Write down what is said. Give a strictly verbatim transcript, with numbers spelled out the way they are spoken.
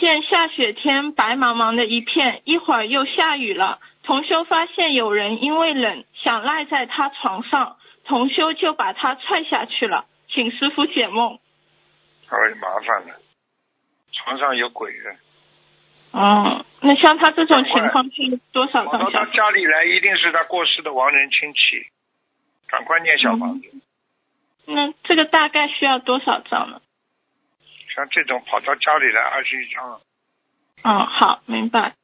见下雪天白茫茫的一片，一会儿又下雨了。同修发现有人因为冷想赖在他床上，同修就把他踹下去了，请师父解梦。 哎，麻烦了，床上有鬼的。 哦，那像他这种情况是多少张小房子？ 跑到他家里来，一定是他过世的亡人亲戚，赶快念小房子。 嗯，那这个大概需要多少张呢？ 像这种跑到家里来，二十一张。 哦，好，明白。